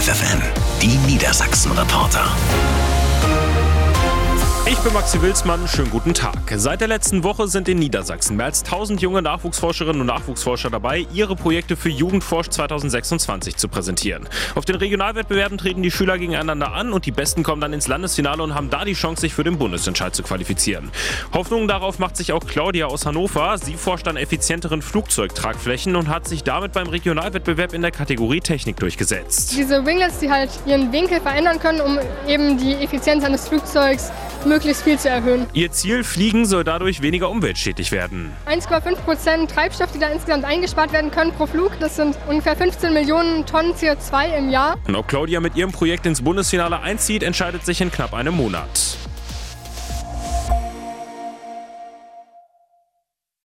FFN, die Niedersachsen-Reporter. Ich bin Maxi Wilsmann, schönen guten Tag. Seit der letzten Woche sind in Niedersachsen mehr als 1000 junge Nachwuchsforscherinnen und Nachwuchsforscher dabei, ihre Projekte für Jugendforsch 2026 zu präsentieren. Auf den Regionalwettbewerben treten die Schüler gegeneinander an und die Besten kommen dann ins Landesfinale und haben da die Chance, sich für den Bundesentscheid zu qualifizieren. Hoffnung darauf macht sich auch Claudia aus Hannover. Sie forscht an effizienteren Flugzeugtragflächen und hat sich damit beim Regionalwettbewerb in der Kategorie Technik durchgesetzt. Diese Winglets, die halt ihren Winkel verändern können, um eben die Effizienz eines Flugzeugs möglichst viel zu erhöhen. Ihr Ziel, Fliegen, soll dadurch weniger umweltschädlich werden. 1,5% Treibstoff, die da insgesamt eingespart werden können pro Flug. Das sind ungefähr 15 Millionen Tonnen CO2 im Jahr. Und ob Claudia mit ihrem Projekt ins Bundesfinale einzieht, entscheidet sich in knapp einem Monat.